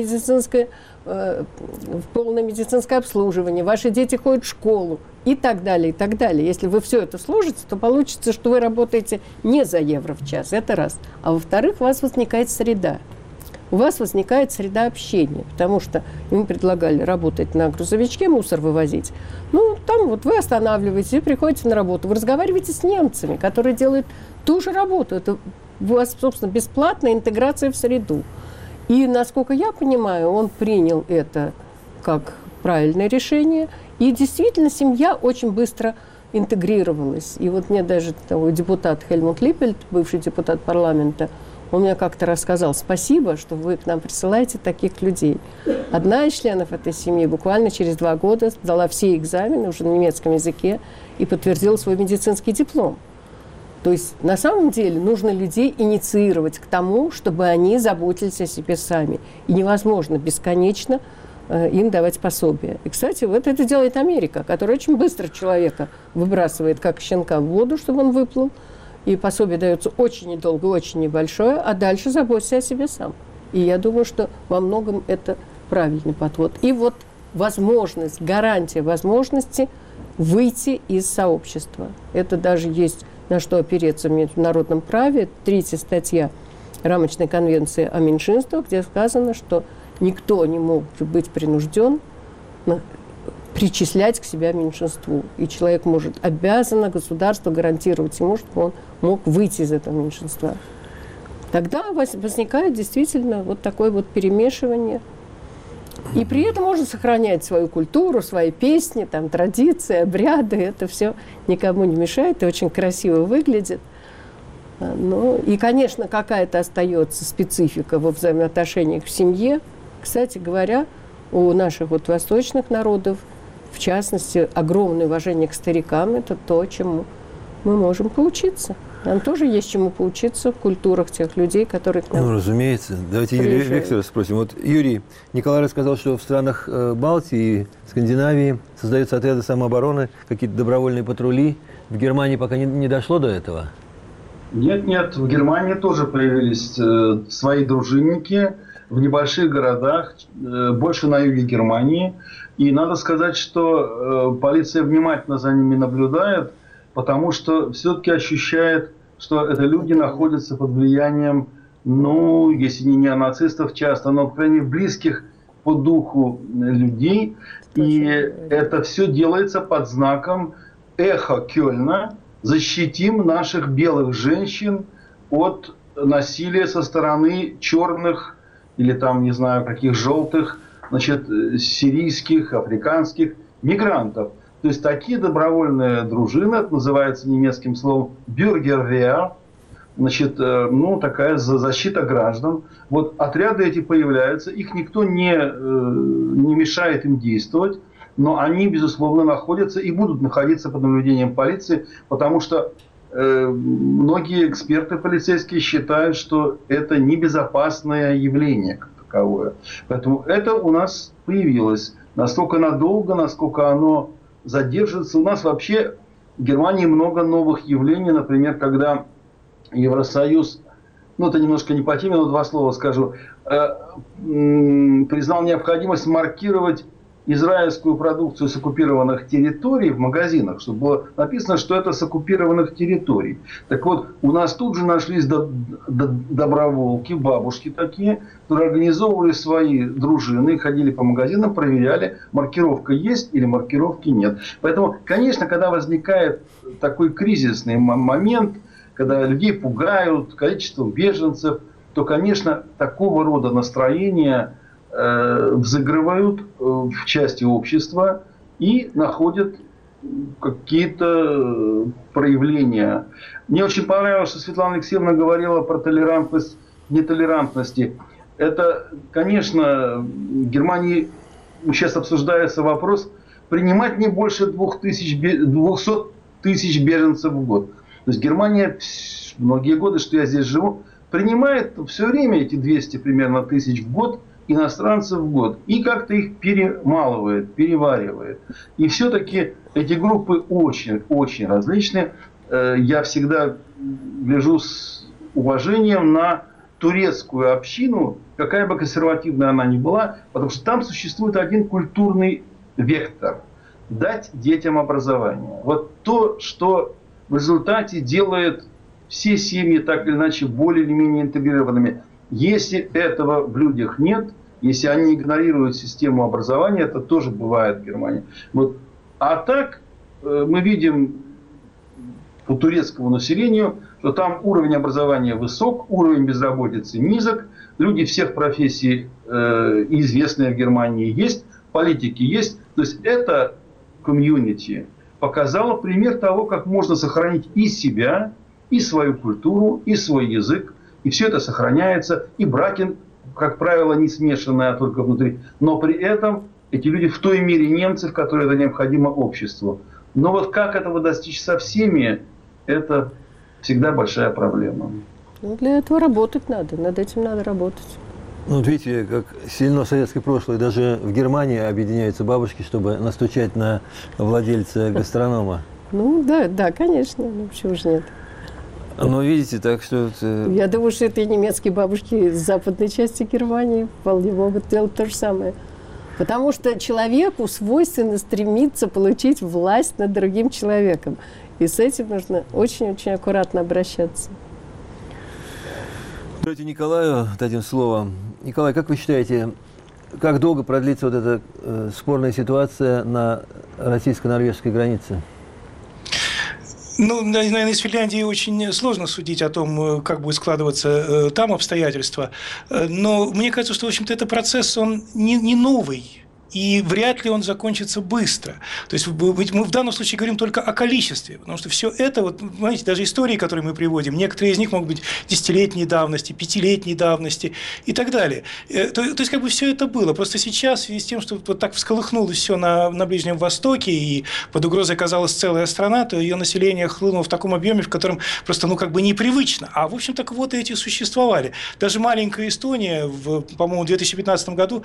полное медицинское обслуживание, ваши дети ходят в школу и так далее, и так далее. Если вы все это сложите, то получится, что вы работаете не за евро в час, это раз. А во-вторых, у вас возникает среда. У вас возникает среда общения, потому что ему предлагали работать на грузовичке, мусор вывозить. Ну, там вот вы останавливаетесь и приходите на работу. Вы разговариваете с немцами, которые делают ту же работу. Это у вас, собственно, бесплатная интеграция в среду. И, насколько я понимаю, он принял это как правильное решение. И действительно, семья очень быстро интегрировалась. И вот мне даже депутат Хельмут Липпельт, бывший депутат парламента, он мне как-то рассказал: спасибо, что вы к нам присылаете таких людей. Одна из членов этой семьи буквально через 2 года сдала все экзамены уже на немецком языке и подтвердила свой медицинский диплом. То есть на самом деле нужно людей инициировать к тому, чтобы они заботились о себе сами. И невозможно бесконечно им давать пособие. И, кстати, вот это делает Америка, которая очень быстро человека выбрасывает, как щенка, в воду, чтобы он выплыл. И пособие дается очень недолго, очень небольшое, а дальше заботься о себе сам. И я думаю, что во многом это правильный подход. И вот возможность, гарантия возможности выйти из сообщества. Это даже есть на что опереться в международном праве. 3-я статья Рамочной конвенции о меньшинствах, где сказано, что никто не может быть принужден причислять к себе меньшинству. И человек обязано государство гарантировать ему, чтобы он мог выйти из этого меньшинства. Тогда возникает действительно вот такое вот перемешивание. И при этом можно сохранять свою культуру, свои песни, там, традиции, обряды. Это все никому не мешает и очень красиво выглядит. Ну, и, конечно, какая-то остается специфика во взаимоотношениях в семье. Кстати говоря, у наших вот восточных народов, в частности, огромное уважение к старикам – это то, чему мы можем поучиться. Нам тоже есть чему поучиться в культурах тех людей, которые к нам Ну, разумеется. Давайте Юрия Виктора спросим. Вот, Юрий, Николай рассказал, что в странах Балтии, Скандинавии создаются отряды самообороны, какие-то добровольные патрули. В Германии пока не дошло до этого? Нет, в Германии тоже появились свои дружинники в небольших городах, больше на юге Германии. И надо сказать, что полиция внимательно за ними наблюдает, потому что все-таки ощущает, что это люди находятся под влиянием, ну, если не неонацистов часто, но, по крайней мере, близких по духу людей. И это все делается под знаком «Эхо Кёльна», защитим наших белых женщин от насилия со стороны черных или там, не знаю, каких желтых, значит, сирийских, африканских мигрантов. То есть такие добровольные дружины, это называется немецким словом «Bürgerwehr», значит, ну, такая защита граждан. Вот отряды эти появляются, их никто не мешает им действовать, но они, безусловно, находятся и будут находиться под наблюдением полиции, потому что многие эксперты полицейские считают, что это небезопасное явление как таковое. Поэтому это у нас появилось. Настолько надолго, насколько оно задержится. У нас вообще в Германии много новых явлений. Например, когда Евросоюз, ну это немножко не по теме, но 2 слова скажу, признал необходимость маркировать израильскую продукцию с оккупированных территорий в магазинах, чтобы было написано, что это с оккупированных территорий. Так вот, у нас тут же нашлись доброволки, бабушки такие, которые организовывали свои дружины, ходили по магазинам, проверяли, маркировка есть или маркировки нет. Поэтому, конечно, когда возникает такой кризисный момент, когда людей пугают, количество беженцев, то, конечно, такого рода настроения взыгрывают в части общества и находят какие-то проявления. Мне очень понравилось, что Светлана Алексеевна говорила про толерантность, нетолерантности. Это, конечно, в Германии сейчас обсуждается вопрос принимать не больше 200 тысяч беженцев в год. То есть Германия многие годы, что я здесь живу, принимает все время эти 200 примерно тысяч в год иностранцев в год и как-то их перемалывает, переваривает. И все-таки эти группы очень различны. Я всегда гляжу с уважением на турецкую общину, какая бы консервативная она ни была, потому что там существует один культурный вектор – дать детям образование. Вот то, что в результате делает все семьи так или иначе более или менее интегрированными. Если этого в людях нет, если они игнорируют систему образования, это тоже бывает в Германии. Вот. А так мы видим по турецкому населению, что там уровень образования высок, уровень безработицы низок, люди всех профессий известные в Германии есть, политики есть. То есть это комьюнити показало пример того, как можно сохранить и себя, и свою культуру, и свой язык. И все это сохраняется. И браки, как правило, не смешанные, а только внутри. Но при этом эти люди в той мере немцы, в которой это необходимо обществу. Но вот как этого достичь со всеми, это всегда большая проблема. Ну, для этого работать надо. Над этим надо работать. Ну, вот видите, как сильно советское прошлое. Даже в Германии объединяются бабушки, чтобы настучать на владельца гастронома. Ну, да, конечно. Ну, почему же нет? Но видите, так что... Я думаю, что это и немецкие бабушки из западной части Германии вполне могут делать то же самое. Потому что человеку свойственно стремиться получить власть над другим человеком. И с этим нужно очень-очень аккуратно обращаться. Давайте Николаю дадим слово. Николай, как вы считаете, как долго продлится вот эта спорная ситуация на российско-норвежской границе? Ну, наверное, из Финляндии очень сложно судить о том, как будут складываться там обстоятельства. Но мне кажется, что, в общем-то, этот процесс, он не новый. И вряд ли он закончится быстро. То есть мы в данном случае говорим только о количестве, потому что все это, вот, знаете, даже истории, которые мы приводим, некоторые из них могут быть 10-летней давности, 5-летней давности и так далее. То есть как бы все это было. Просто сейчас в связи с тем, что вот так всколыхнулось все на Ближнем Востоке и под угрозой оказалась целая страна, то ее население хлынуло в таком объеме, в котором просто как бы непривычно. А в общем-то квоты эти существовали. Даже маленькая Эстония, по-моему, в 2015 году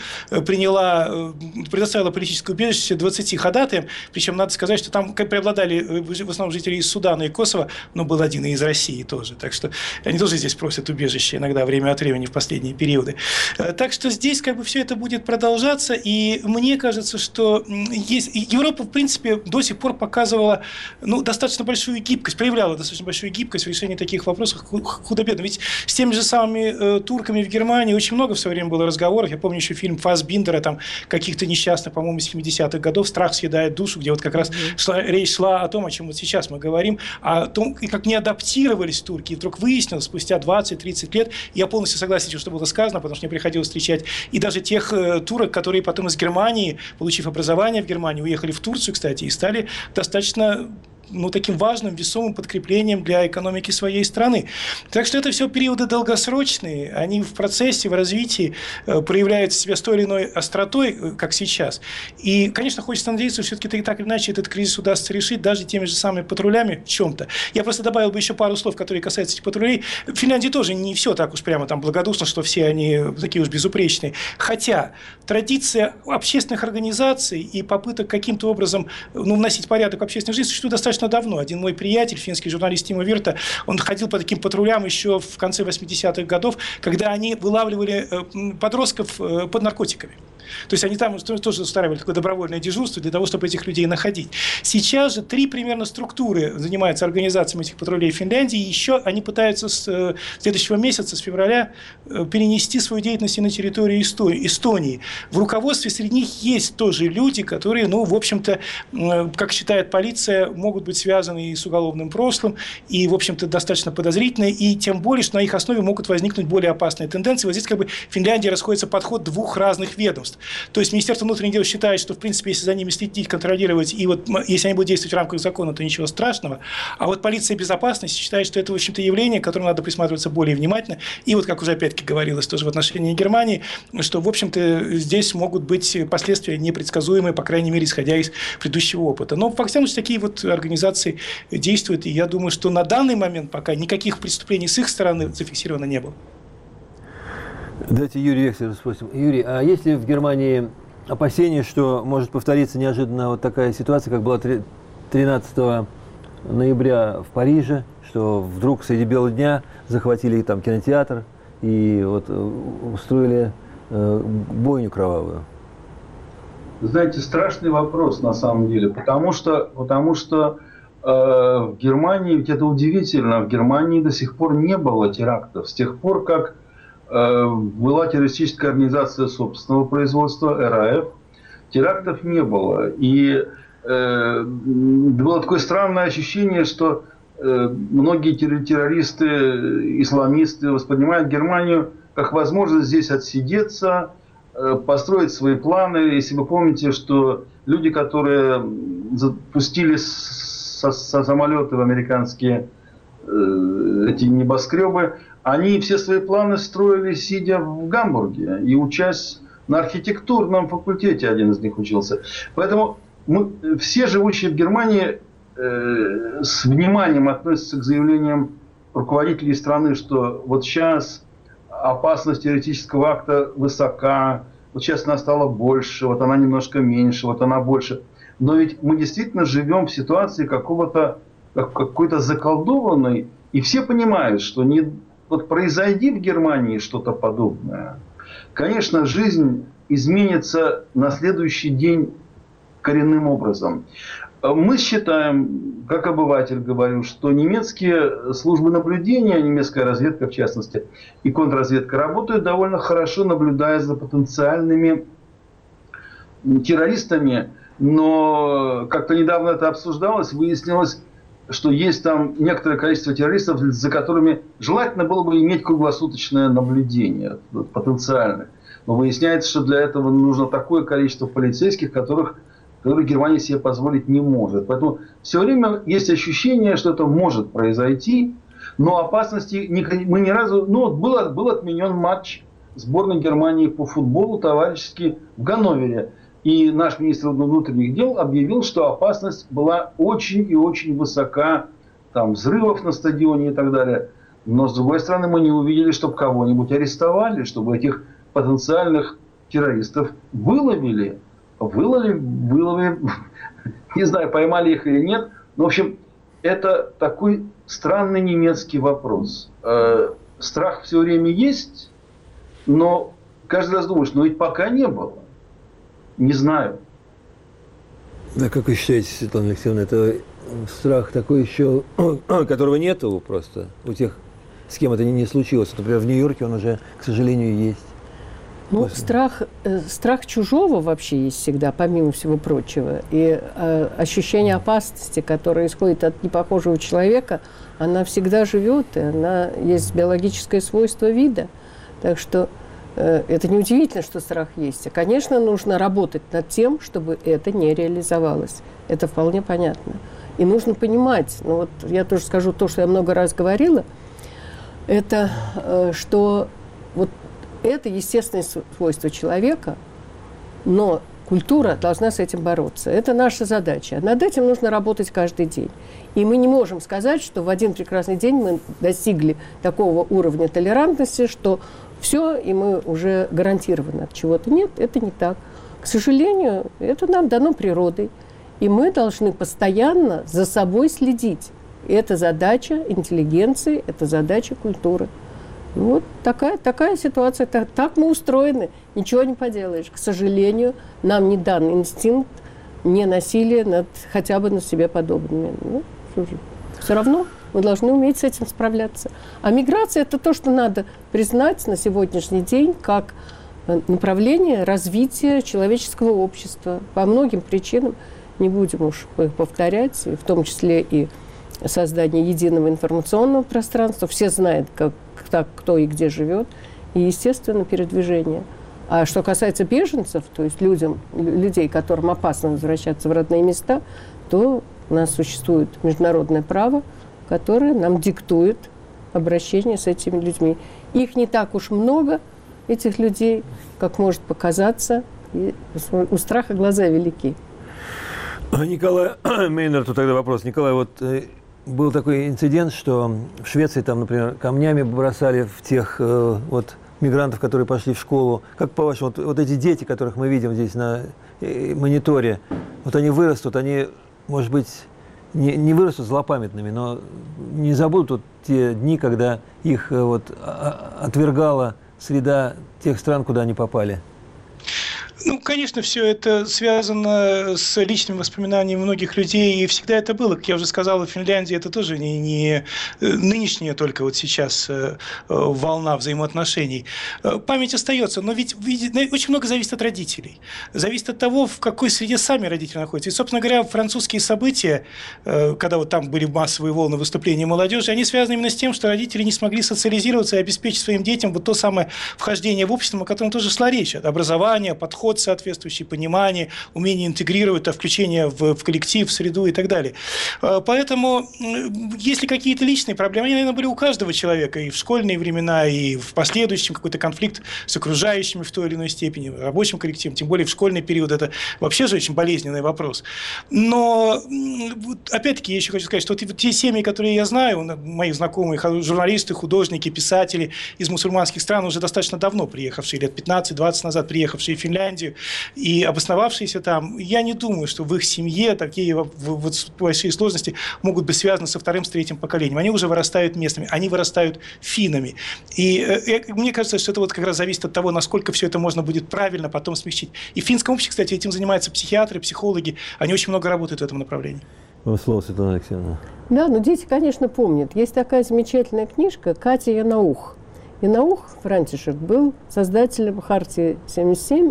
предоставила политическое убежище 20 ходатаям, причем надо сказать, что там преобладали в основном жители из Судана и Косово, но был один и из России тоже. Так что они тоже здесь просят убежище иногда время от времени в последние периоды. Так что здесь как бы все это будет продолжаться, и мне кажется, что Европа, в принципе, до сих пор показывала достаточно большую гибкость, проявляла достаточно большую гибкость в решении таких вопросов худо-бедно. Ведь с теми же самыми турками в Германии очень много в свое время было разговоров. Я помню еще фильм Фассбиндера, там каких-то несчастных, по-моему, 70-х годов «Страх съедает душу», где вот как раз речь шла о том, о чем вот сейчас мы говорим, о том, как не адаптировались турки. И вдруг выяснилось спустя 20-30 лет, я полностью согласен с тем, что было сказано, потому что мне приходилось встречать и даже тех турок, которые потом из Германии, получив образование в Германии, уехали в Турцию, кстати, и стали достаточно таким важным, весомым подкреплением для экономики своей страны. Так что это все периоды долгосрочные, они в процессе, в развитии проявляют себя с той или иной остротой, как сейчас. И, конечно, хочется надеяться, что все-таки так или иначе этот кризис удастся решить даже теми же самыми патрулями в чем-то. Я просто добавил бы еще пару слов, которые касаются этих патрулей. В Финляндии тоже не все так уж прямо там благодушно, что все они такие уж безупречные. Хотя традиция общественных организаций и попыток каким-то образом вносить порядок в общественную жизнь существует достаточно давно. Один мой приятель, финский журналист Тимо Вирта, он ходил по таким патрулям еще в конце 80-х годов, когда они вылавливали подростков под наркотиками. То есть они там тоже устраивали такое добровольное дежурство для того, чтобы этих людей находить. Сейчас же 3 примерно структуры занимаются организацией этих патрулей в Финляндии, и еще они пытаются с следующего месяца, с февраля, перенести свою деятельность и на территорию Эстонии. В руководстве среди них есть тоже люди, которые, в общем-то, как считает полиция, могут быть связаны и с уголовным прошлым, и, в общем-то, достаточно подозрительные, и тем более, что на их основе могут возникнуть более опасные тенденции. Вот здесь как бы в Финляндии расходится подход 2 разных ведомств. государств. То есть Министерство внутренних дел считает, что, в принципе, если за ними следить, контролировать, и вот если они будут действовать в рамках закона, то ничего страшного. А вот полиция безопасности считает, что это, в общем-то, явление, к которому надо присматриваться более внимательно. И вот, как уже опять-таки говорилось тоже в отношении Германии, что, в общем-то, здесь могут быть последствия непредсказуемые, по крайней мере, исходя из предыдущего опыта. Но, по всякому случаю, такие вот организации действуют, и я думаю, что на данный момент пока никаких преступлений с их стороны зафиксировано не было. Давайте Юрий Вексель спросим. Юрий, а есть ли в Германии опасения, что может повториться неожиданно вот такая ситуация, как была 13 ноября в Париже, что вдруг среди бела дня захватили там кинотеатр и вот устроили бойню кровавую? Знаете, страшный вопрос на самом деле, потому что в Германии, ведь это удивительно, в Германии до сих пор не было терактов. С тех пор, как была террористическая организация собственного производства, РАФ, терактов не было. И было такое странное ощущение, что многие террористы, исламисты воспринимают Германию как возможность здесь отсидеться, построить свои планы. Если вы помните, что люди, которые запустили со самолета в американские эти небоскребы, они все свои планы строили, сидя в Гамбурге, и учась на архитектурном факультете, один из них учился. Поэтому мы, все живущие в Германии, с вниманием относятся к заявлениям руководителей страны, что вот сейчас опасность террористического акта высока, вот сейчас она стала больше, вот она немножко меньше, вот она больше. Но ведь мы действительно живем в ситуации какой-то заколдованной, и все понимают, что вот произойди в Германии что-то подобное, конечно, жизнь изменится на следующий день коренным образом. Мы считаем, как обыватель говорю, что немецкие службы наблюдения, немецкая разведка в частности, и контрразведка работают довольно хорошо, наблюдая за потенциальными террористами. Но как-то недавно это обсуждалось, выяснилось, что есть там некоторое количество террористов, за которыми желательно было бы иметь круглосуточное наблюдение потенциальное. Но выясняется, что для этого нужно такое количество полицейских, которые Германия себе позволить не может. Поэтому все время есть ощущение, что это может произойти, но опасности мы ни разу... был отменен матч сборной Германии по футболу товарищеский в Ганновере. И наш министр внутренних дел объявил, что опасность была очень и очень высока, там взрывов на стадионе и так далее. Но, с другой стороны, мы не увидели, чтобы кого-нибудь арестовали, чтобы этих потенциальных террористов выловили, не знаю, поймали их или нет. Но, в общем, это такой странный немецкий вопрос. Страх все время есть, но каждый раз думаешь, ведь пока не было. Не знаю. Да, как вы считаете, Светлана Алексеевна, это страх такой еще, которого нету просто у тех, с кем это не случилось? Например, в Нью-Йорке он уже, к сожалению, есть. Страх чужого вообще есть всегда, помимо всего прочего. И ощущение опасности, которое исходит от непохожего человека, она всегда живет, и она есть биологическое свойство вида. Так что это неудивительно, что страх есть. Конечно, нужно работать над тем, чтобы это не реализовалось. Это вполне понятно. И нужно понимать, я тоже скажу то, что я много раз говорила, это что это естественное свойство человека, но культура должна с этим бороться. Это наша задача. Над этим нужно работать каждый день. И мы не можем сказать, что в один прекрасный день мы достигли такого уровня толерантности, что все, и мы уже гарантированы от чего-то. Нет, это не так. К сожалению, это нам дано природой. И мы должны постоянно за собой следить. И это задача интеллигенции, это задача культуры. Вот такая ситуация. Так мы устроены. Ничего не поделаешь. К сожалению, нам не дан инстинкт ненасилия хотя бы над себе подобными. Все равно мы должны уметь с этим справляться. А миграция – это то, что надо признать на сегодняшний день как направление развития человеческого общества. По многим причинам, не будем уж их повторять, в том числе и создание единого информационного пространства. Все знают, кто и где живет. И, естественно, передвижение. А что касается беженцев, то есть людей, которым опасно возвращаться в родные места, то у нас существует международное право, которое нам диктует обращение с этими людьми. Их не так уж много, этих людей, как может показаться, и у страха глаза велики. Николай Мейнерту тогда вопрос. Николай, вот был такой инцидент, что в Швеции, там, например, камнями бросали в тех мигрантов, которые пошли в школу. Как по-вашему, вот эти дети, которых мы видим здесь на мониторе, вот они вырастут, они, может быть, не вырастут злопамятными, но не забудут вот те дни, когда их отвергала среда тех стран, куда они попали? Ну, конечно, все это связано с личными воспоминаниями многих людей, и всегда это было. Как я уже сказал, в Финляндии это тоже не нынешняя только вот сейчас волна взаимоотношений. Память остается, но ведь очень много зависит от родителей. Зависит от того, в какой среде сами родители находятся. И, собственно говоря, французские события, когда вот там были массовые волны выступления молодежи, они связаны именно с тем, что родители не смогли социализироваться и обеспечить своим детям вот то самое вхождение в общество, о котором тоже шла речь. Образование, подход соответствующее, понимание, умение интегрировать, включение в коллектив, в среду и так далее. Поэтому, если какие-то личные проблемы, они, наверное, были у каждого человека и в школьные времена, и в последующем какой-то конфликт с окружающими в той или иной степени, в рабочем коллективе, тем более в школьный период, это вообще же очень болезненный вопрос. Но, опять-таки, я еще хочу сказать, что те семьи, которые я знаю, мои знакомые журналисты, художники, писатели из мусульманских стран, уже достаточно давно приехавшие, лет 15-20 назад приехавшие в Финляндию, и обосновавшиеся там, я не думаю, что в их семье такие большие сложности могут быть связаны со вторым, с третьим поколением. Они уже вырастают местными, они вырастают финнами. И мне кажется, что это вот как раз зависит от того, насколько все это можно будет правильно потом смягчить. И в финском обществе, кстати, этим занимаются психиатры, психологи. Они очень много работают в этом направлении. Слово, Светлана Алексеевна. Да, но дети, конечно, помнят. Есть такая замечательная книжка «Катя Янаух». Янаух Франтишек был создателем Хартии 77.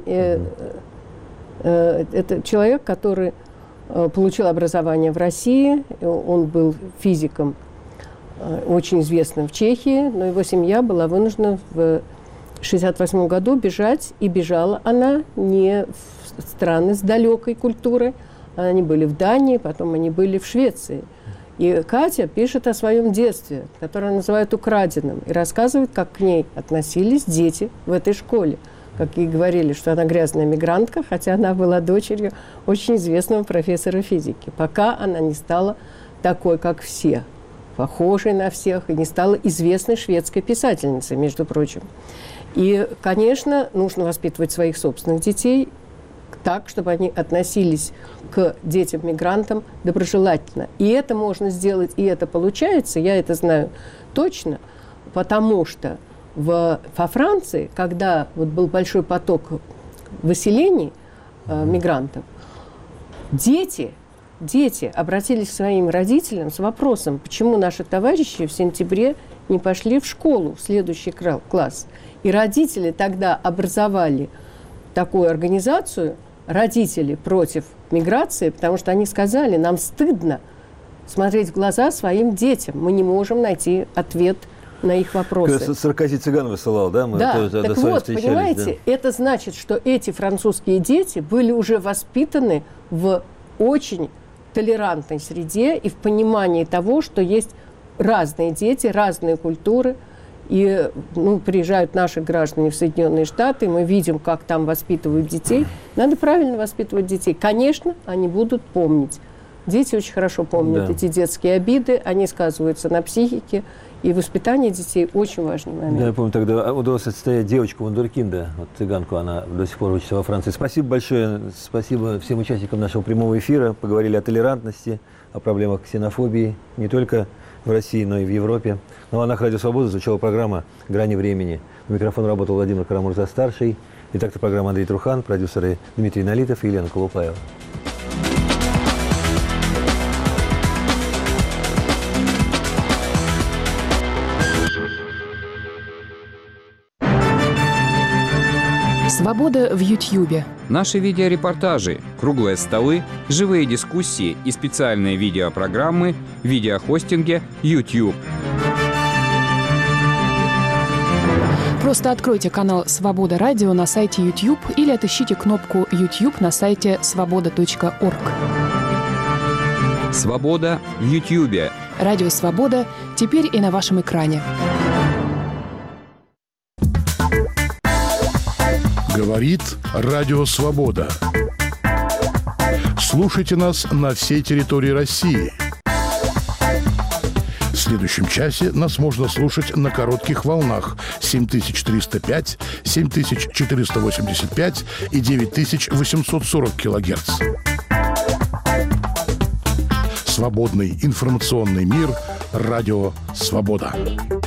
Это человек, который получил образование в России. Он был физиком, очень известным в Чехии, но его семья была вынуждена в 1968 году бежать. И бежала она не в страны с далекой культурой. Они были в Дании, потом они были в Швеции. И Катя пишет о своем детстве, которое называют украденным, и рассказывает, как к ней относились дети в этой школе. Как ей говорили, что она грязная мигрантка, хотя она была дочерью очень известного профессора физики, пока она не стала такой, как все, похожей на всех, и не стала известной шведской писательницей, между прочим. И, конечно, нужно воспитывать своих собственных детей так, чтобы они относились к детям-мигрантам доброжелательно. И это можно сделать, и это получается, я это знаю точно, потому что во Франции, когда вот был большой поток выселений мигрантов, дети обратились к своим родителям с вопросом, почему наши товарищи в сентябре не пошли в школу в следующий класс. И родители тогда образовали такую организацию «Родители против миграции», потому что они сказали, нам стыдно смотреть в глаза своим детям. Мы не можем найти ответ на их вопросы. Саркози Цыган высылал, да? Мы да, так вот, понимаете, да? Это значит, что эти французские дети были уже воспитаны в очень толерантной среде и в понимании того, что есть разные дети, разные культуры. И приезжают наши граждане в Соединенные Штаты, мы видим, как там воспитывают детей. Надо правильно воспитывать детей. Конечно, они будут помнить. Дети очень хорошо помнят эти детские обиды, они сказываются на психике. И воспитание детей очень важный момент. Да, я помню, тогда удалось отстоять девочку вундеркинда, вот цыганку, она до сих пор учится во Франции. Спасибо большое, спасибо всем участникам нашего прямого эфира. Поговорили о толерантности, о проблемах ксенофобии, не только в России, но и в Европе. На волнах Радио Свобода звучала программа «Грани времени». У микрофона работал Владимир Карамурза-старший. Редактор программы Андрей Трухан, продюсеры Дмитрий Налитов и Елена Колупаева. Свобода в Ютьюбе. Наши видеорепортажи, круглые столы, живые дискуссии и специальные видеопрограммы в видеохостинге YouTube. Просто откройте канал «Свобода Радио» на сайте YouTube или отыщите кнопку YouTube на сайте svoboda.org. «Свобода» в Ютьюбе. Радио «Свобода» теперь и на вашем экране. Говорит Радио Свобода. Слушайте нас на всей территории России. В следующем часе нас можно слушать на коротких волнах 7305, 7485 и 9840 килогерц. Свободный информационный мир. Радио Свобода.